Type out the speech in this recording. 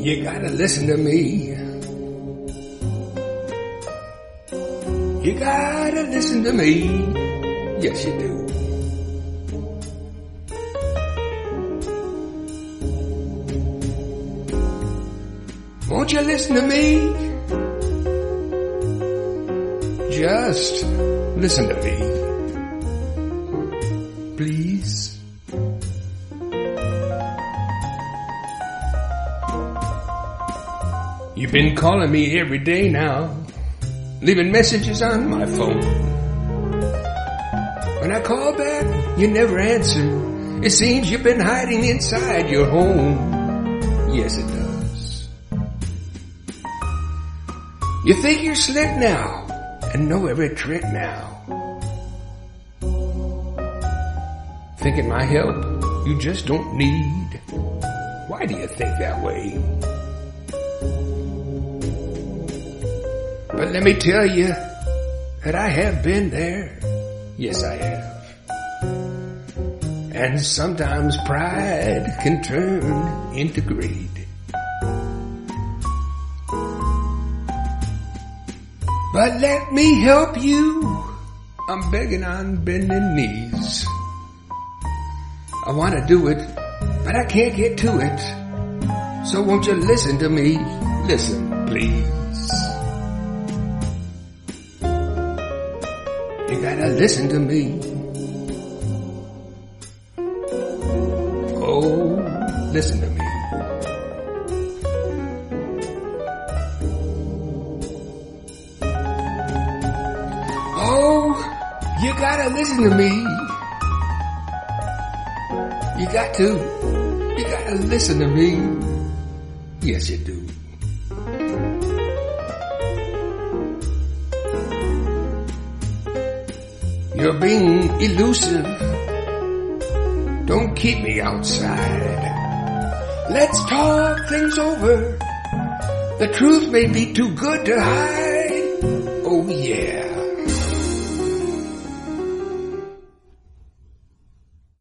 You gotta listen to me. You gotta listen to me. Yes, you do. Won't you listen to me? Just listen to me. Please. You've been calling me every day now, leaving messages on my phone. When I call back, you never answer. It seems you've been hiding inside your home. Yes, it does. You think you're slick now and know every trick now. Thinking my help you just don't need. Why do you think that way? But let me tell you that I have been there. Yes, I have. And sometimes pride can turn into greed. But let me help you. I'm begging on bending knees. I want to do it, but I can't get to it. So won't you listen to me? Listen, please. You gotta listen to me. Oh, listen to me. Oh, you gotta listen to me. You got to. You gotta listen to me. Yes, you do. You're being elusive. Don't keep me outside. Let's talk things over. The truth may be too good to hide. Oh yeah.